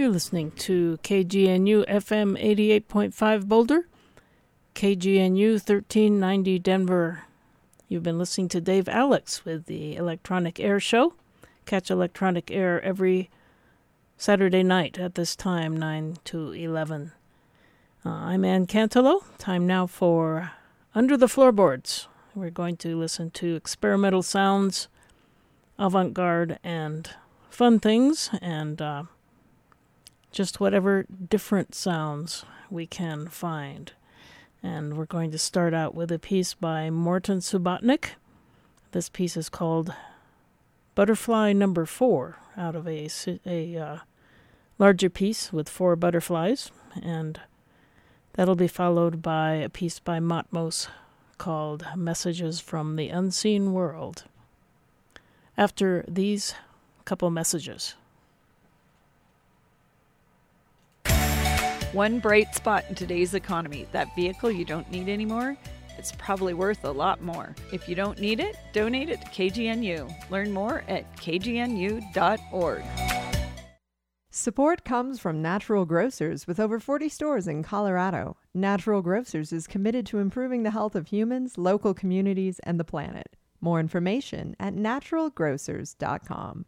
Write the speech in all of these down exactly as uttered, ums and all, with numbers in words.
You're listening to K G N U F M eighty-eight point five Boulder, K G N U thirteen ninety Denver. You've been listening to Dave Alex with the Electronic Air Show. Catch Electronic Air every Saturday night at this time, nine to eleven. Uh, I'm Ann Cantelo. Time now for Under the Floorboards. We're going to listen to experimental sounds, avant-garde, and fun things, and uh, just whatever different sounds we can find. And we're going to start out with a piece by Morton Subotnick. This piece is called Butterfly Number Four, out of a, a uh, larger piece with four butterflies, and that'll be followed by a piece by Matmos called Messages from the Unseen World. After these couple messages. One bright spot in today's economy, that vehicle you don't need anymore, it's probably worth a lot more. If you don't need it, donate it to K G N U. Learn more at k g n u dot org. Support comes from Natural Grocers with over forty stores in Colorado. Natural Grocers is committed to improving the health of humans, local communities, and the planet. More information at natural grocers dot com.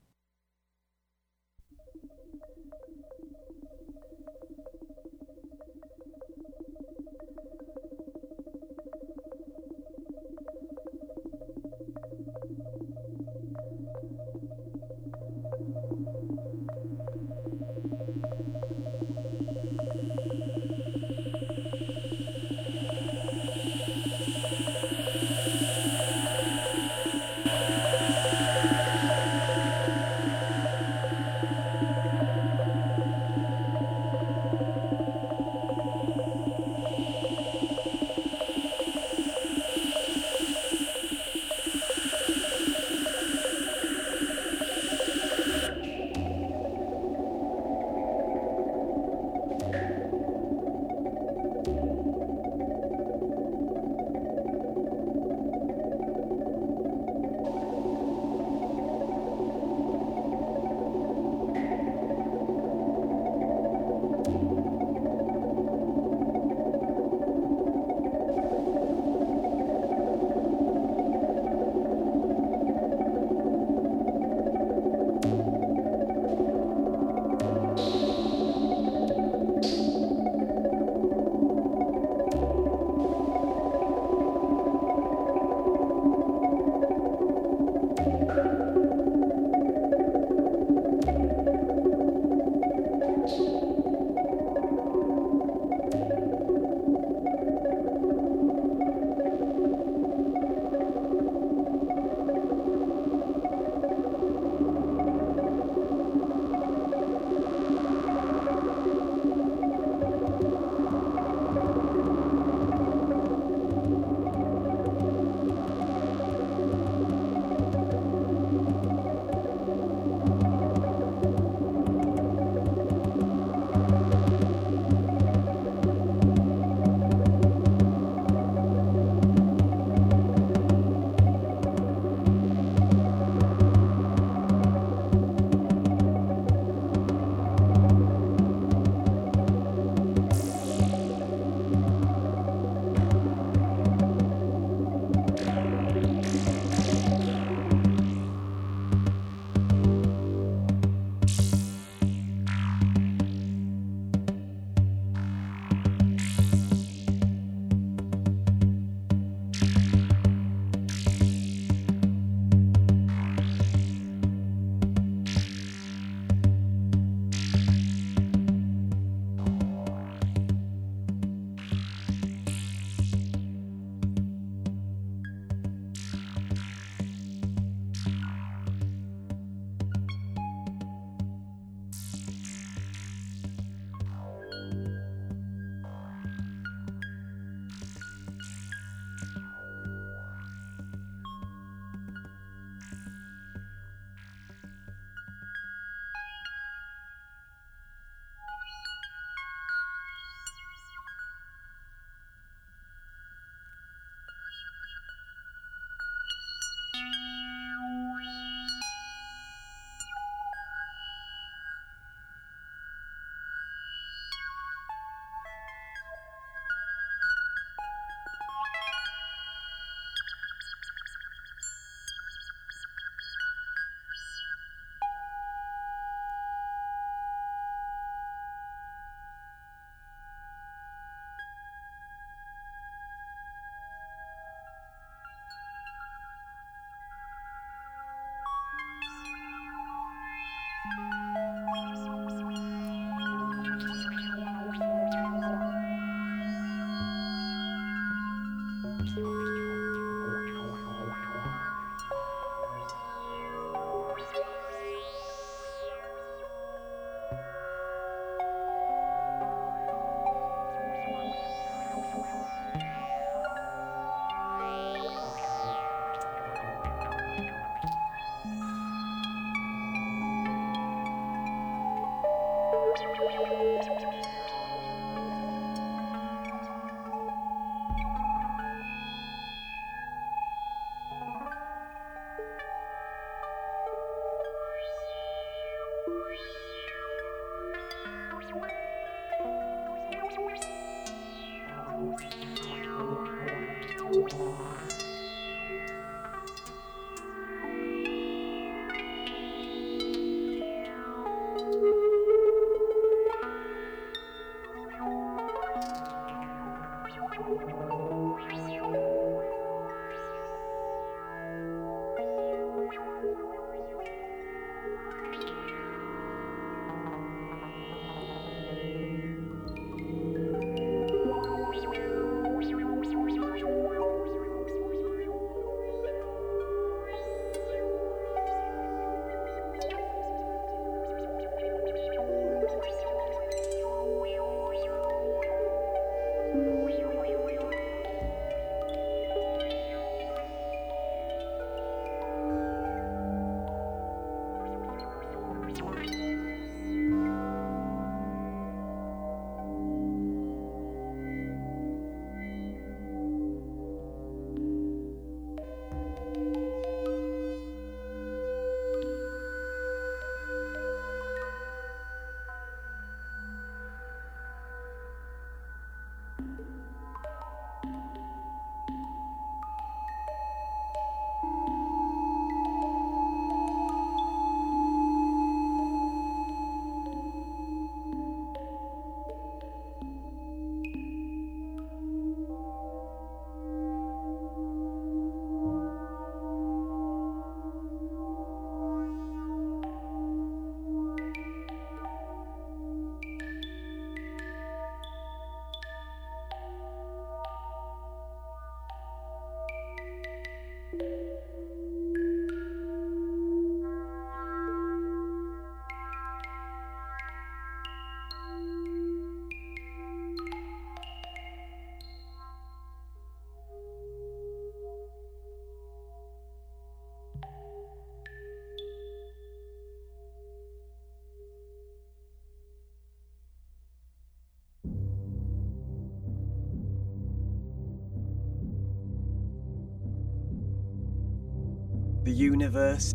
The universe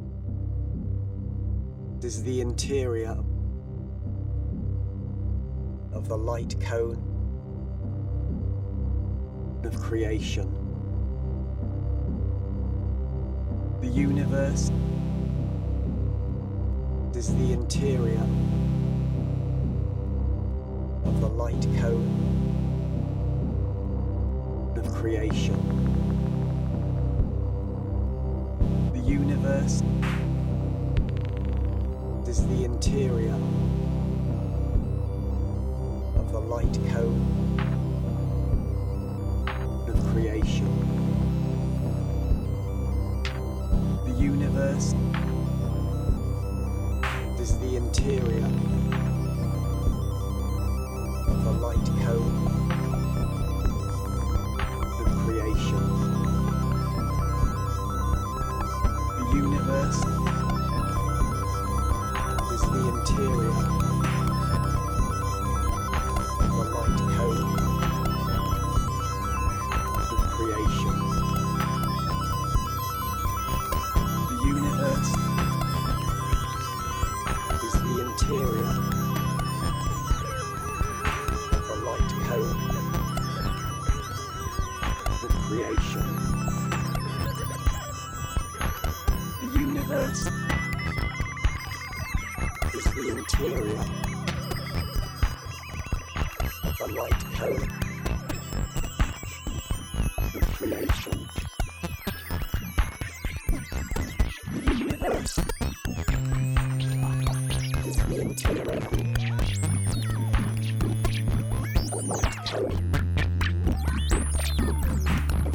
is the interior of the light cone of creation. The universe is the interior of the light cone of creation. The universe is the interior of the light cone of creation. The universe is the interior of the light cone of creation. The universe is the interior of the light cone of creation. The universe is the interior of the light cone of creation. The universe is the interior of the light cone of creation. The universe is the interior of the light cone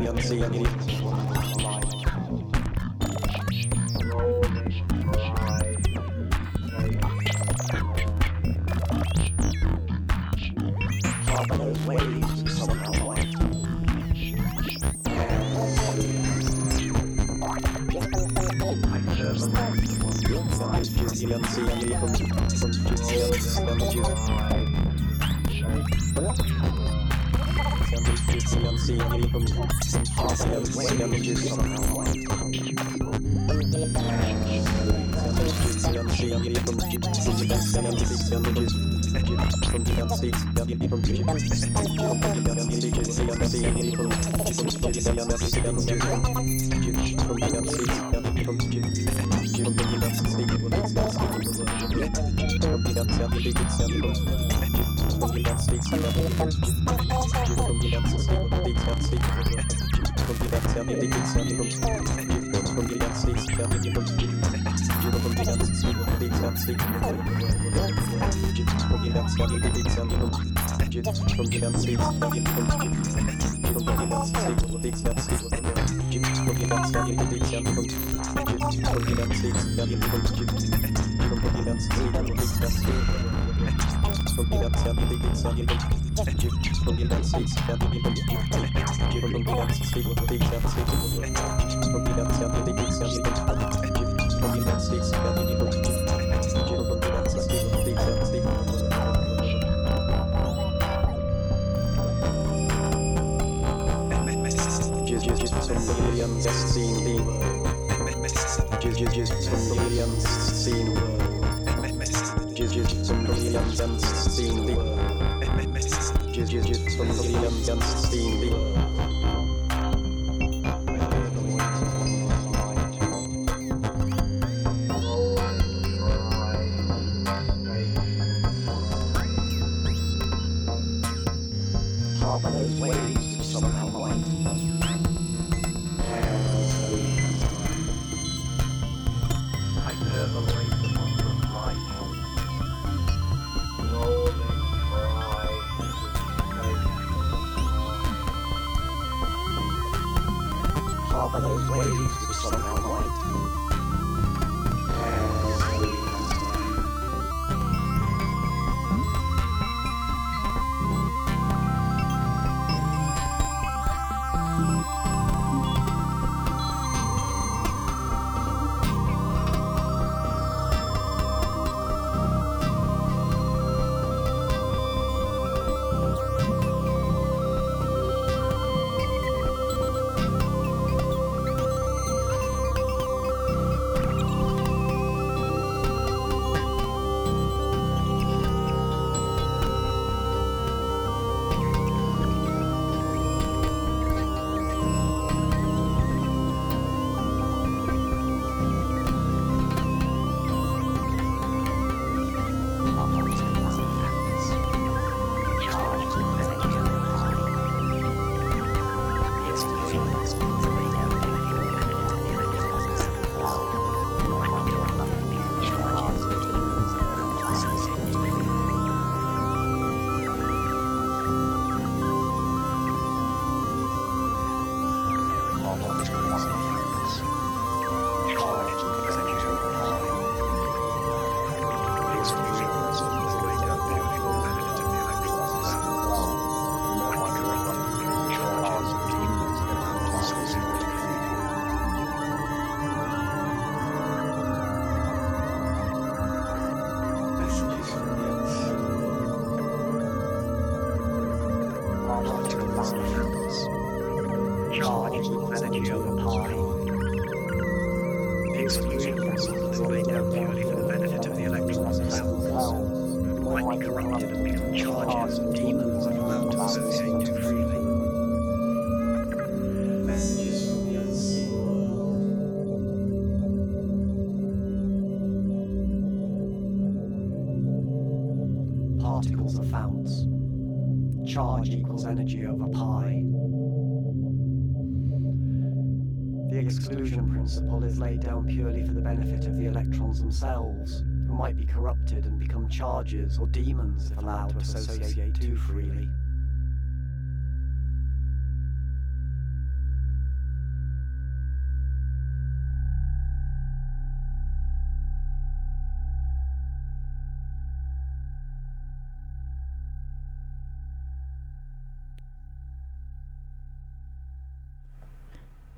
Themselves, who might be corrupted and become charges or demons if allowed to associate too freely.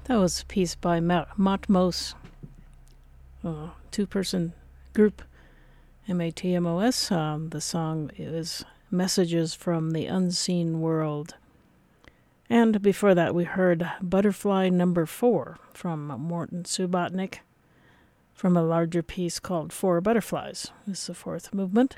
That was a piece by Ma- Matmos, a two-person group, M A T M O S. Um, the song is Messages from the Unseen World. And before that, we heard Butterfly Number Four from Morton Subotnick from a larger piece called Four Butterflies. This is the fourth movement.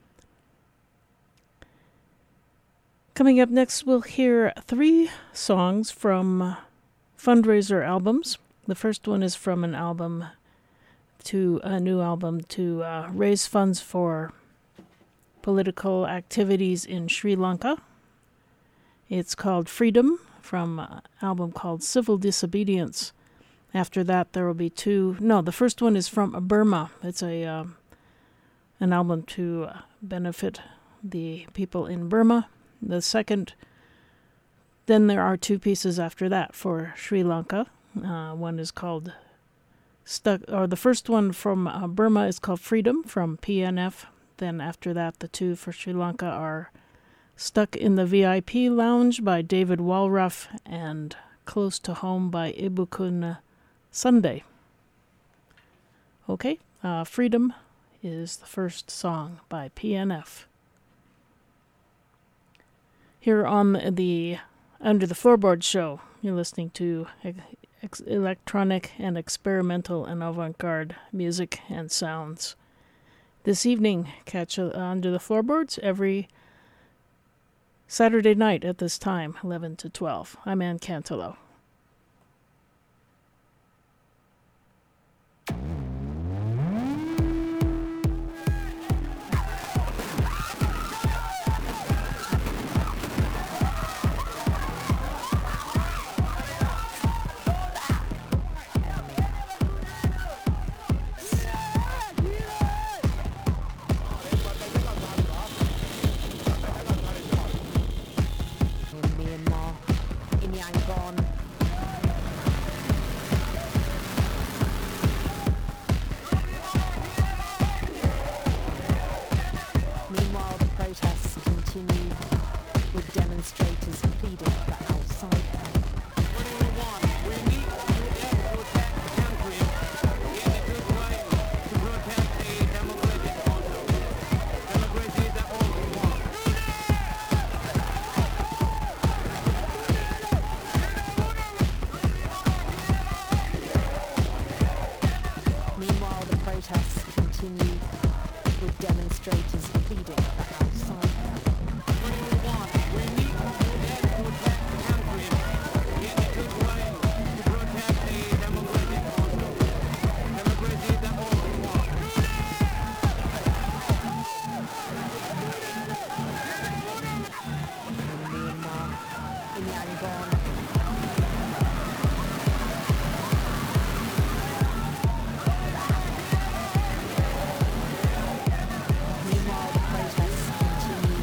Coming up next, we'll hear three songs from fundraiser albums. The first one is from an album to a new album to uh, raise funds for political activities in Sri Lanka. It's called Freedom, from an album called Civil Disobedience. After that, there will be two. No, the first one is from Burma. It's a uh, an album to uh, benefit the people in Burma. The second, then there are two pieces after that for Sri Lanka. Uh, one is called Stuck, or the first one from uh, Burma is called Freedom from P N F. Then after that, the two for Sri Lanka are Stuck in the V I P Lounge by David Walruff and Close to Home by Ibukun Sunday. Okay, uh, Freedom is the first song by P N F. Here on the Under the Floorboard show, you're listening to ex- electronic and experimental and avant-garde music and sounds. This evening, catch uh, Under the Floorboards every Saturday night at this time, eleven to twelve. I'm Ann Cantillo. Meanwhile, the protests continue.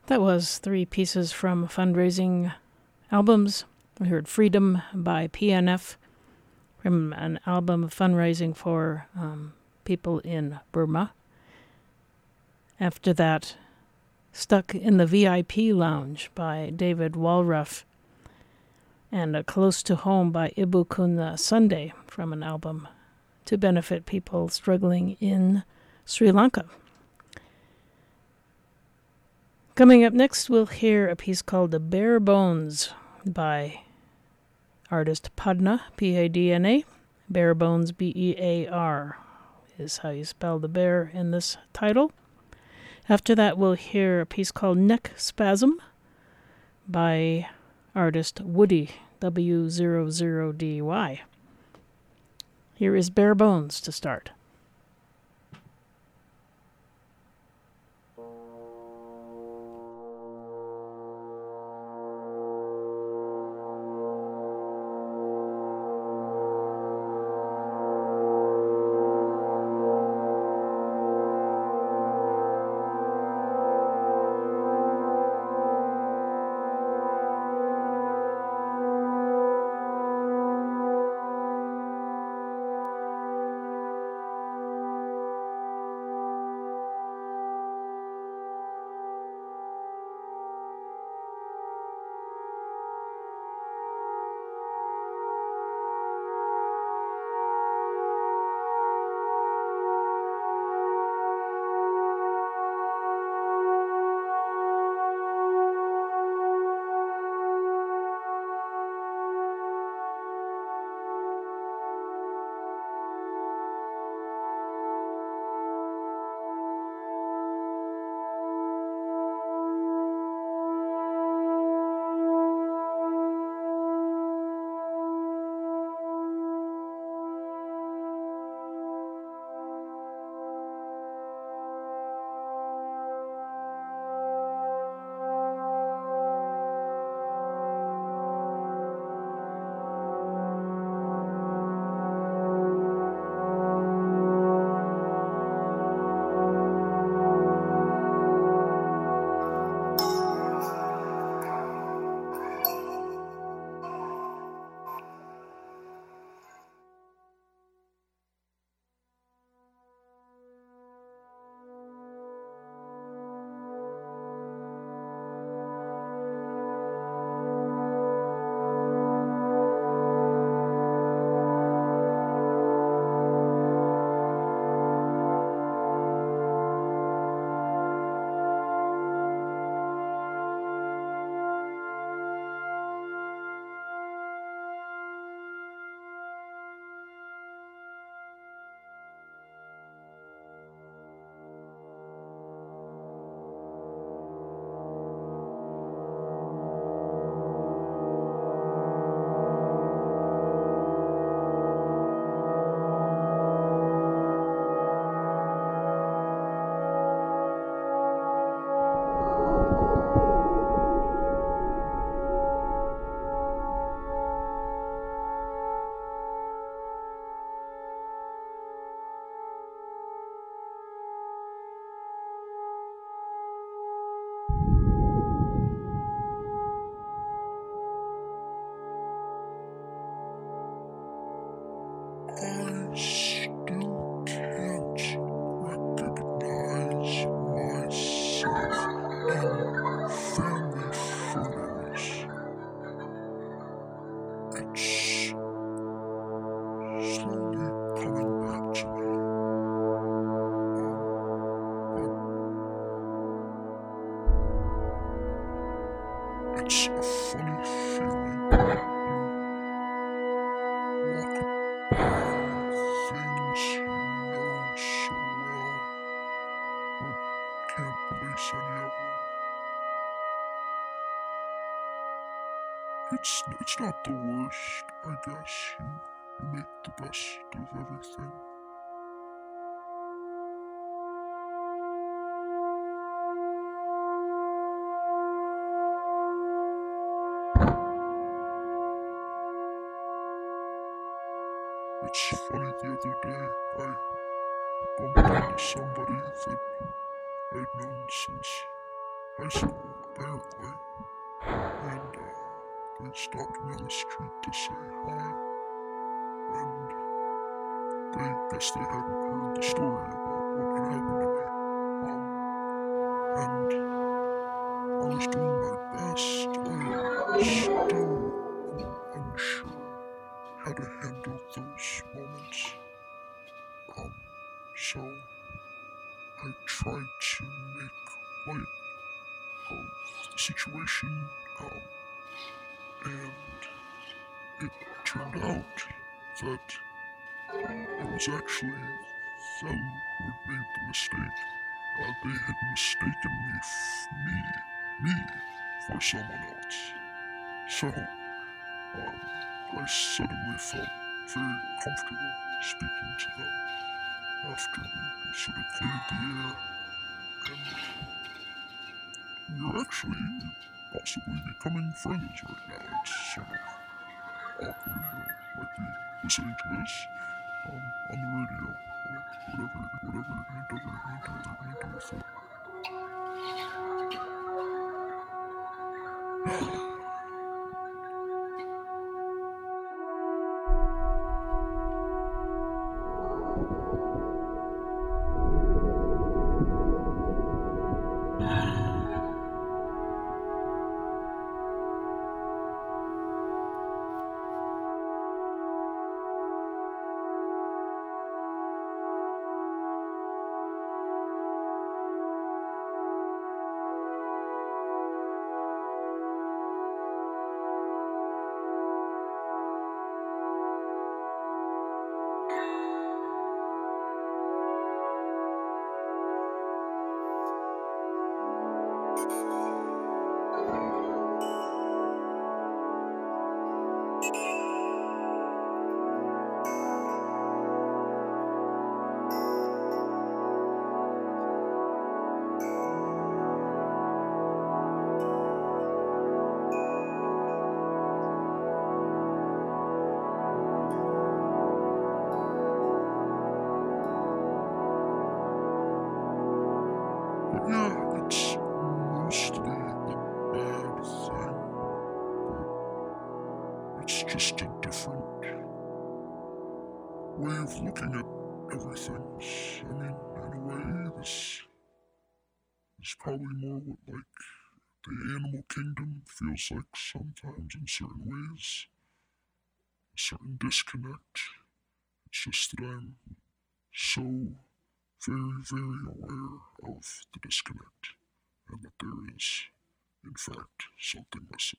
That was three pieces from fundraising albums. We heard Freedom by P N F from an album of fundraising for um, people in Burma. After that, Stuck in the V I P Lounge by David Walruff, and uh, Close to Home by Ibukun Sunday from an album to benefit people struggling in Sri Lanka. Coming up next, we'll hear a piece called The Bare Bones by artist Padna, P A D N A. Bare Bones, B E A R, is how you spell the bear in this title. After that, we'll hear a piece called Neck Spasm by artist Woody, W zero zero D Y. Here is Bare Bones to start. It's, it's not the worst, I guess. You, you make the best of everything. It's funny, the other day, I bumped into somebody that I'd known since high school. apparently. And uh, they stopped me on the street to say hi. And they guess they hadn't heard the story about what had happened to me. Um, and I was doing my best. I still am unsure how to handle those moments. Um, so I tried to make light of the situation, um, and it turned out that it was actually them who had made the mistake. Uh, they had mistaken me, f- me, me, for someone else. So, um, I suddenly felt very comfortable speaking to them after we sort of cleared the air, and we're actually possibly becoming friends right now. It's sort of awkward. You might be listening to this um, on the radio, or whatever, whatever, whatever, whatever, whatever, whatever. Yeah, it's mostly a bad thing, but it's just a different way of looking at everything. I mean, in a way, this is probably more what, like, the animal kingdom feels like sometimes in certain ways. A certain disconnect. It's just that I'm so very, very aware of the disconnect, and that there is, in fact, something missing.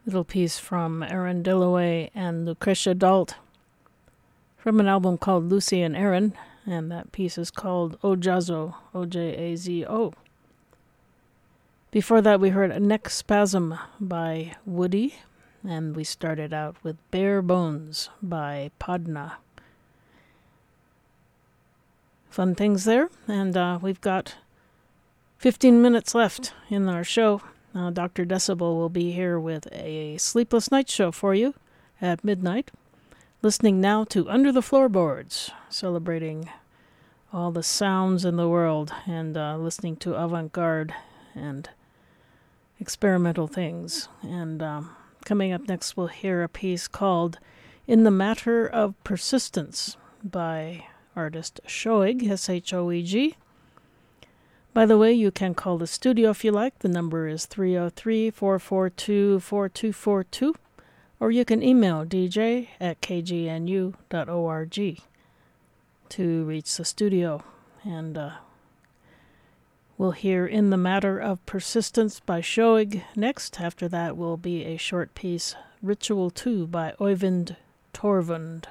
Little piece from Aaron Dilloway and Lucretia Dalt from an album called Lucy and Aaron, and that piece is called Ojazo, O J A Z O. Before that, we heard a Neck Spasm by Woody, and we started out with Bare Bones by Padna. Fun things there, and uh, we've got fifteen minutes left in our show. Uh, Doctor Decibel will be here with a Sleepless Night show for you at midnight. Listening now to Under the Floorboards, celebrating all the sounds in the world and uh, listening to avant-garde and experimental things. And um, coming up next, we'll hear a piece called In the Matter of Persistence by artist Shoeg, S H O E G. By the way, you can call the studio if you like. The number is three oh three, four four two, four two four two. Or you can email d j at k g n u dot org to reach the studio. And uh, we'll hear In the Matter of Persistence by Shoeg next. After that will be a short piece, Ritual two by Oyvind Torvund.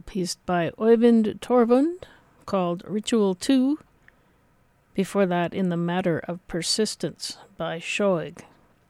piece by Oyvind Torvund called Ritual two. Before that, In the Matter of Persistence by Shoig.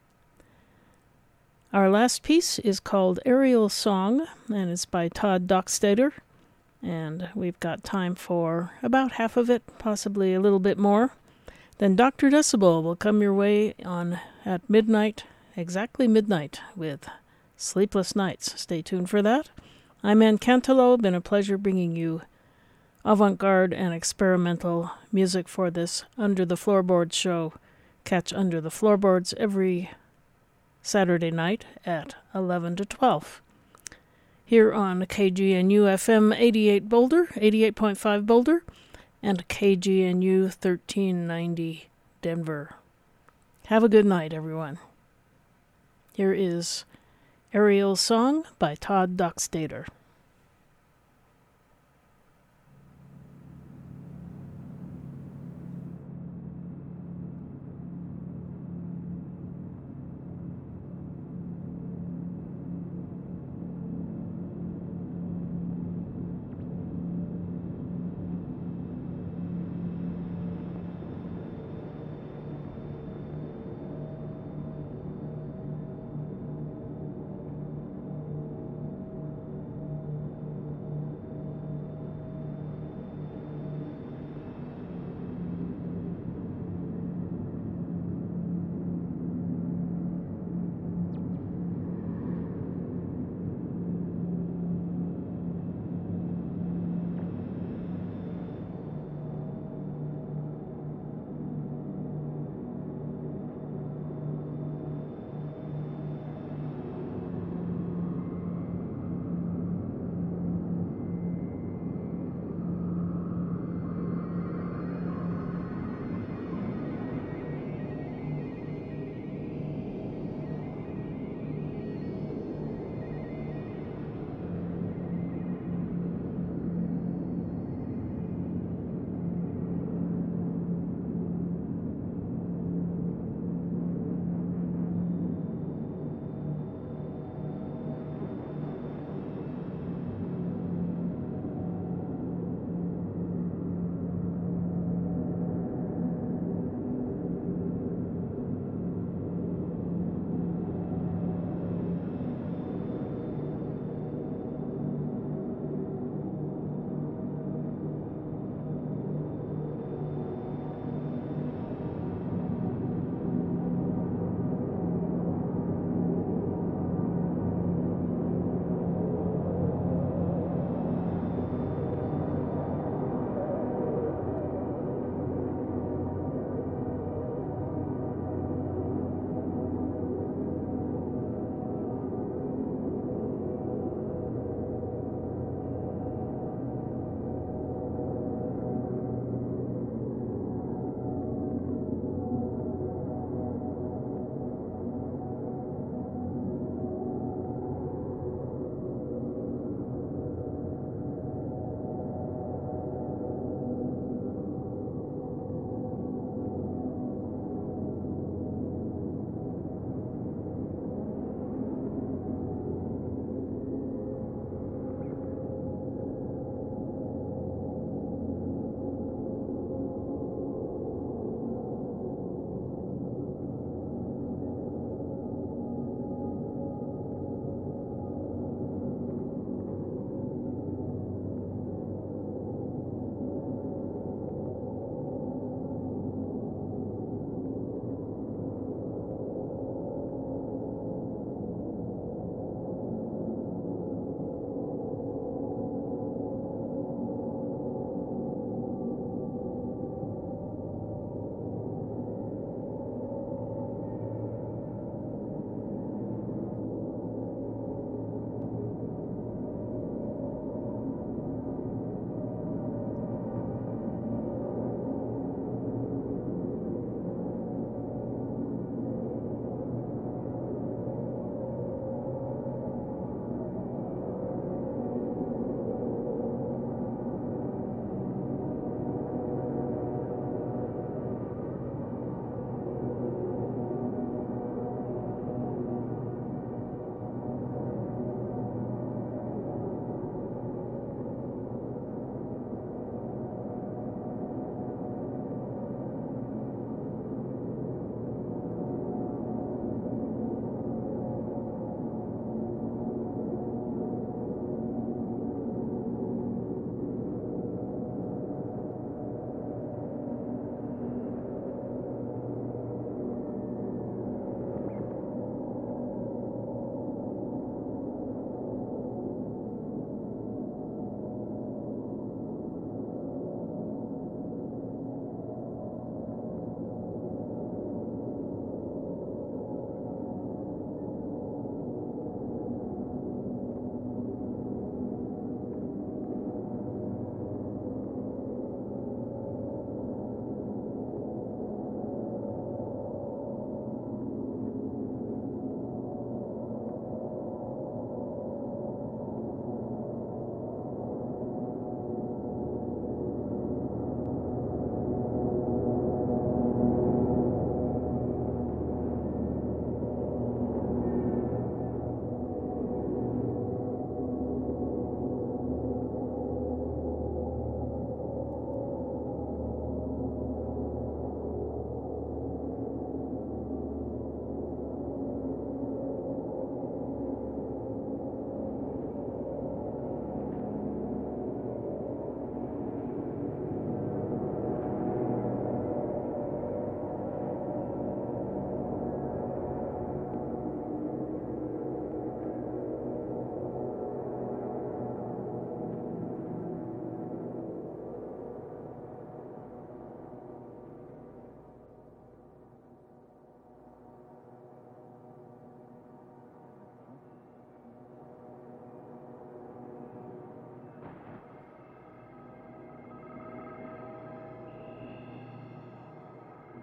Our last piece is called Aerial Song, and it's by Todd Dockstader. And we've got time for about half of it, possibly a little bit more. Then Doctor Decibel will come your way on at midnight, exactly midnight, with Sleepless Nights. Stay tuned for that. I'm Ann Cantelo. Been a pleasure bringing you avant-garde and experimental music for this Under the Floorboards show. Catch Under the Floorboards every Saturday night at eleven to twelve. Here on K G N U F M eighty-eight Boulder, eighty-eight point five Boulder, and K G N U thirteen ninety Denver. Have a good night, everyone. Here is Aerial Song by Todd Dockstader.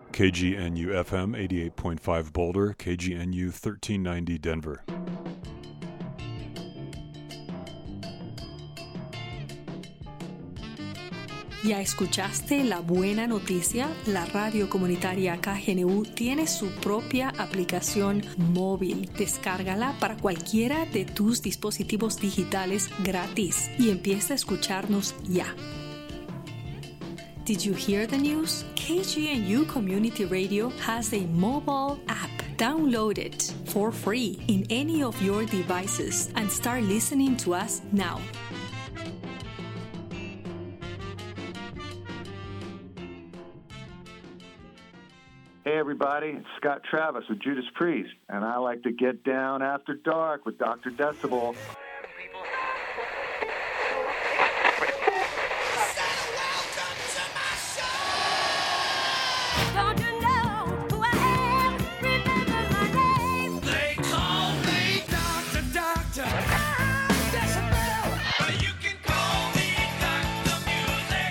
K G N U F M eighty-eight point five Boulder, K G N U thirteen ninety Denver. ¿Ya escuchaste la buena noticia? La radio comunitaria K G N U tiene su propia aplicación móvil. Descárgala para cualquiera de tus dispositivos digitales gratis y empieza a escucharnos ya. Did you hear the news? K G N U Community Radio has a mobile app. Download it for free in any of your devices and start listening to us now. Hey everybody, it's Scott Travis with Judas Priest, and I like to get down after dark with Doctor Decibel. Don't you know who I am? Remember my name. They call me Doctor Doctor. I'm Decibel. But you can call me Doctor Music.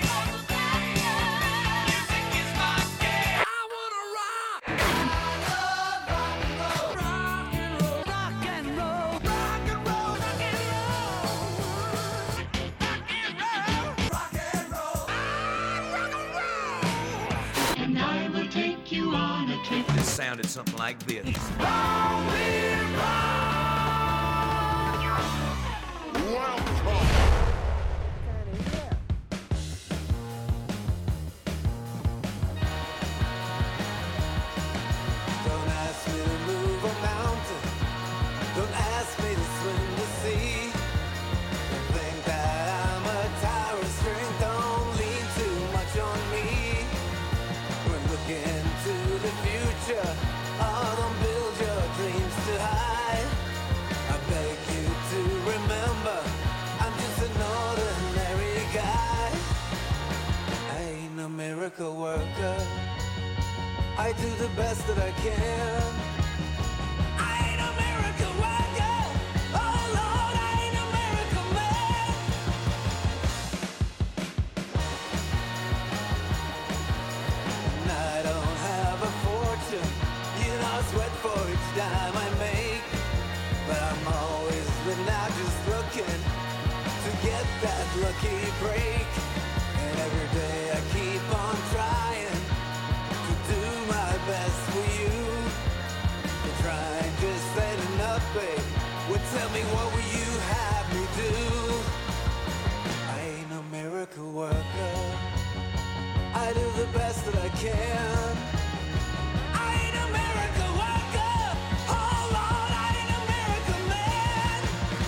Music is my game. I wanna rock. I love rock and roll. Rock and roll. Rock and roll. Rock and roll. Rock and roll. Rock and roll. Rock and roll. And I will take you on a trip. This sounded something like this. Don't ask me to move a mountain. Don't ask me to swim the sea. Don't think that I'm a tower of strength. Don't lean too much on me. When looking to the future, oh, don't build your dreams too high. I beg you to remember, I'm just an ordinary guy. I ain't a miracle worker. I do the best that I can. I ain't a miracle worker. Oh Lord, I ain't a miracle man. And I don't have a fortune. You know, I sweat for each dime I make. But I'm always living out just looking to get that lucky break. And every day I keep on trying to do my best for you. You're trying just setting up, babe. Well, tell me, what will you have me do? I ain't a miracle worker. I do the best that I can. I ain't a miracle worker. Oh Lord, I ain't a miracle man.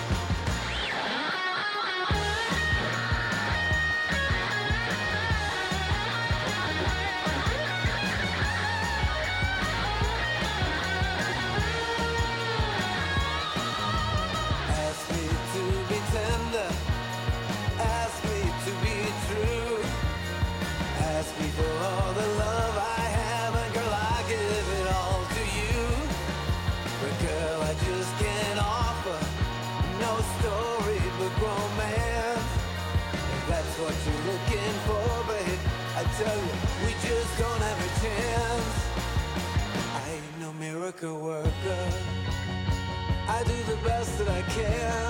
Ask me to be tender. Ask me to be true. Ask me for all the love I have, and girl, I give it all to you. But girl, I just can't offer no storybook romance. If that's what you're looking for, babe, I tell you, we just don't have a chance. I ain't no miracle worker. I do the best that I can.